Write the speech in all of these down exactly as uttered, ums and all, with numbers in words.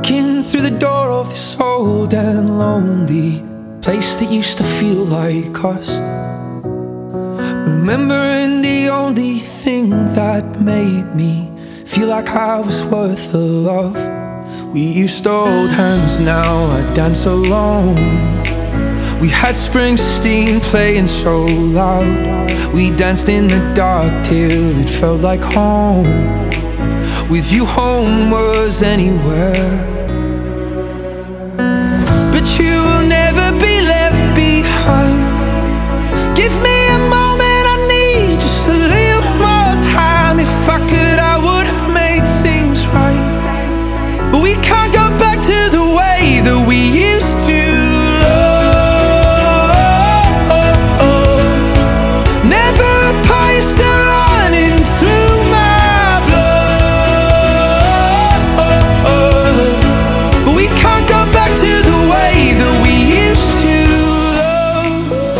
Walking through the door of this old and lonely place that used to feel like us, remembering the only thing that made me feel like I was worth the love. We used to hold hands, now I dance alone. We had Springsteen playing so loud. We danced in the dark till it felt like home. With you, home was anywhere. But you will never be left behind. Give me a moment, I need just a little more time. If I could, I would have made things right. But we can't go back to the way that we used to love. Never apart, you're still running through my blood. But we can't go back to the way that we used to love.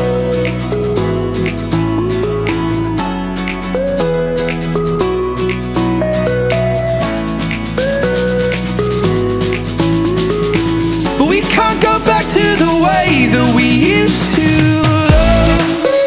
But we can't go back to the way that we used to love.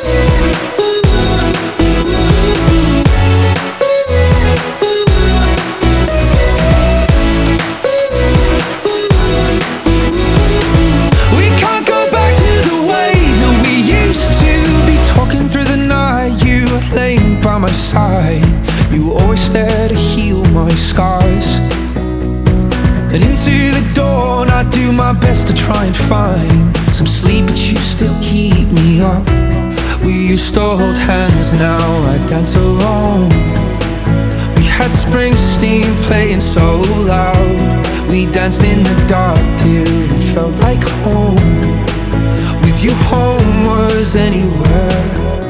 We can't go back to the way that we used to be. Talking through the night, you were laying by my side. You were always there to heal my scars. And into the dawn, I do my best to try and find some sleep, but you still keep me up. We used to hold hands, now I dance alone. We had Springsteen playing so loud. We danced in the dark till it felt like home. With you, home was anywhere.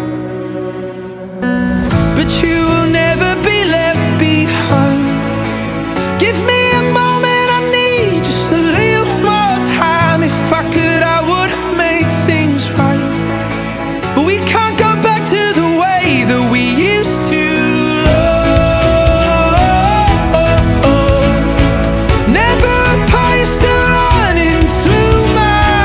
But you will never be left behind. Give me a moment, I need just a little more time. If I could, I would have made things right. But we can't go back to the way that we used to love. Never apart, you're still running through my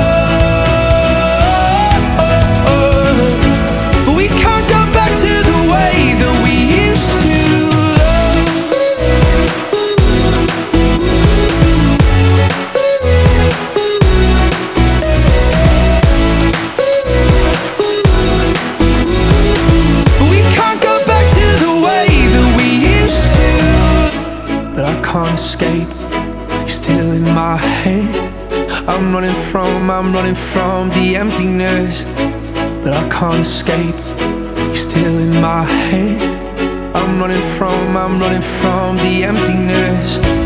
blood. But we can't go back to the way that we used to love. But we can't go back to the way that we used to. But I can't escape, you're still in my head. I'm running from, I'm running from the emptiness. But I can't escape, you're still in my head. I'm running from, I'm running from the emptiness.